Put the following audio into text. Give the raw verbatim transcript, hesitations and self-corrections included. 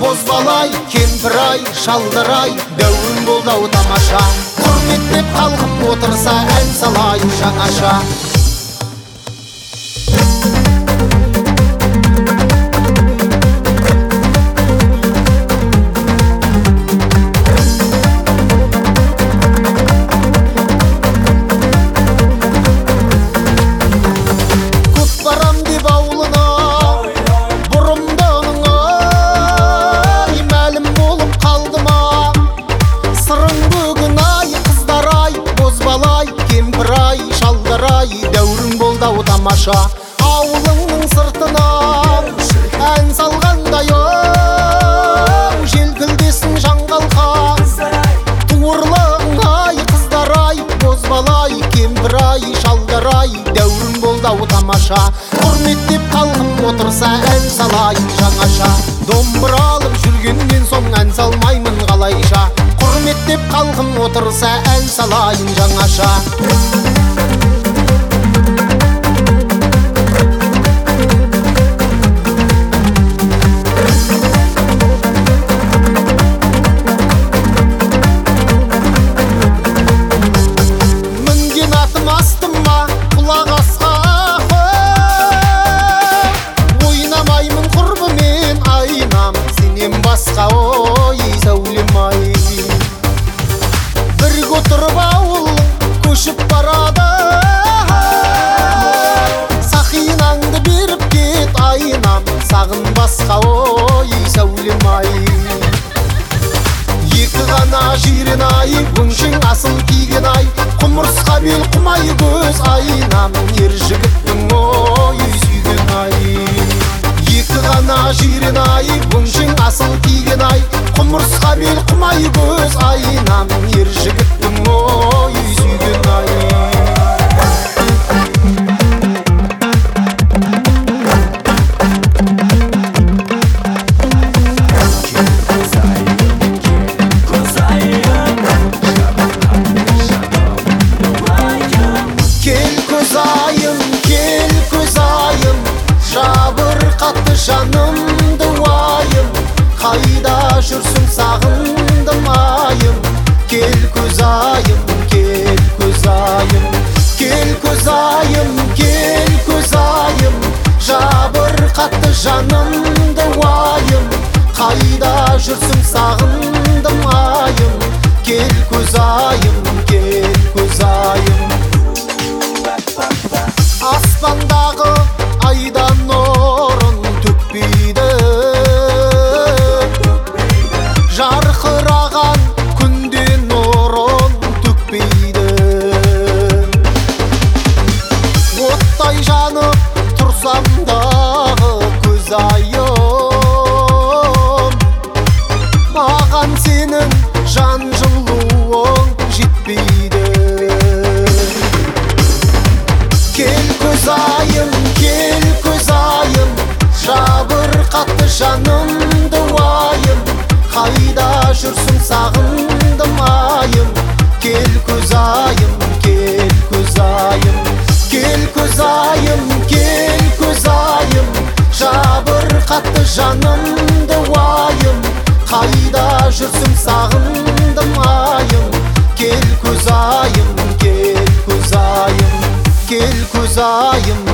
бозбалай, кемпір-ай, шалдар-ай, дәуірім болды-ау тамаша. Құрметтеп қалқып отырса, ән салайын жаңаша. Дәуірің болды-ау тамаша. Ауылыңның сыртынан ән салғандай оң, желкілдесің жаңғалқа. Туырлығың-ай, қыздар-ай, бозбалай, кемпір-ай, шалдар-ай, дәуірің болды-ау тамаша. Құрметтеп қалқып отырса, ән салайын жаңаша. Домбыра алып жүргеннен соң ән салмаймын қалайша. Құрметтеп қалқып отырса, ән салайын жаңаша. Басқа ой сәулем-ай, бірге отырып ауыл көшіп барады. Сақинаңды беріп кет айнам, сағын басқа ой сәулем-ай. Екі ғана жирен-ай, өңшең асыл киген-ай, құмырсқа бел құмай көз айнам, ер жігіттің ой сүйген-ай. Екі ғана жирен-ай, өңшең асыл киген-ай, құмырсқа бел құмай көз айнам, ер жігіттің ой сүйген-ай. Кел көзайым, кел көзайым, жабырқатты жанымды уайым, қайда жүрсің сағындым айым. Кел көзайым, кел көзайым, кел көзайым, кел көзайым, жабырқатты жанымды уайым, қайда жүрсің сағындым айым. Кел көзайым, кел көзайым. Аспандағы айдан нұрын төкпейді, жарқыраған күнде нұрын төкпейді. Оттай жанып тұрсам дағы көзайым, маған сенің жан жылуың жетпейді. Кел көзайым, кел көзайым, жабырқатты жанымды уайым, қайда жүрсің сағындым айым. Кел көзайым, кел көзайым, кел көзайым, кел көзайым, жабырқатты жанымды уайым, қайда жүрсің сағындым айым. Кел көзайым, кел көзайым, кел көзайым.